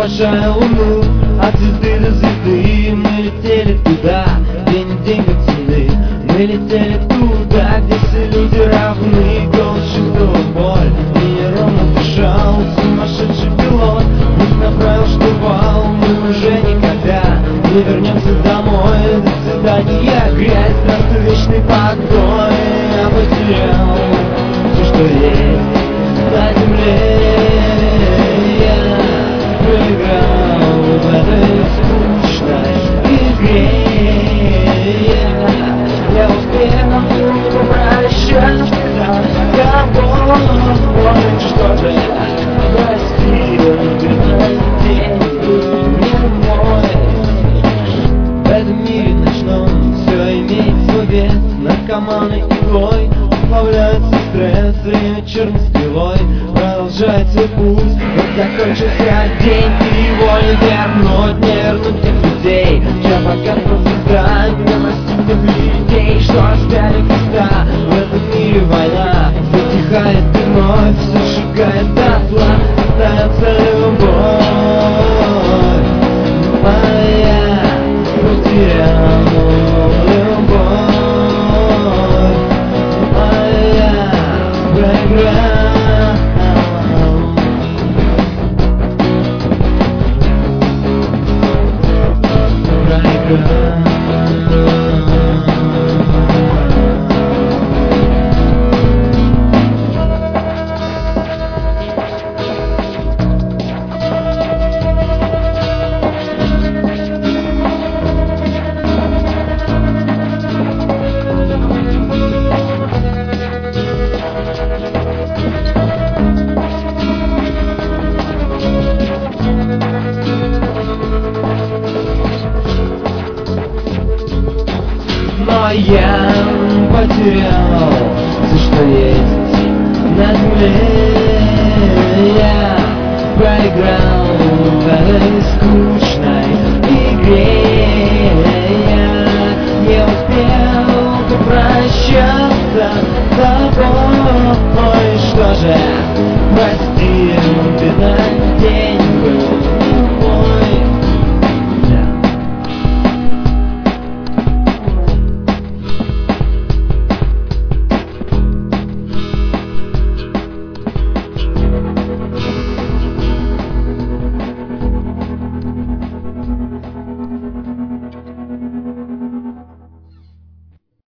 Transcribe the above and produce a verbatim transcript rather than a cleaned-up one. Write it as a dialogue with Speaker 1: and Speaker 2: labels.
Speaker 1: провожая луну от звезды до звезды. Мы летели туда, где нет денег цены. Мы летели туда, где все люди равны. Голос чувствовал боль, и ровно дышал сумасшедший пилот. Пусть направил штурвал, мы уже никогда не вернемся домой. До свидания, грязь, здравствуй, вечный покой. Я потерял все, что есть на земле. Я проиграл в этой скучной игре. Я успел не попрощаться с тобой. Что же я простил, ты день не мой. В этом мире ночном все имеет свой вес. Наркоманы иглой уплавляются стресс. Время черной стрелой продолжает свой путь. Вот закончился день, ты его не вернуть. Не вернуть тех людей, чья богатство звезда. Не простить тех людей, что распяли Христа. В этом мире война затихает вновь, все сжигает дотла. Остается любовь моя, потерял любовь моя, проиграл, проиграл. Но я потерял все, что есть на земле. Я проиграл в этой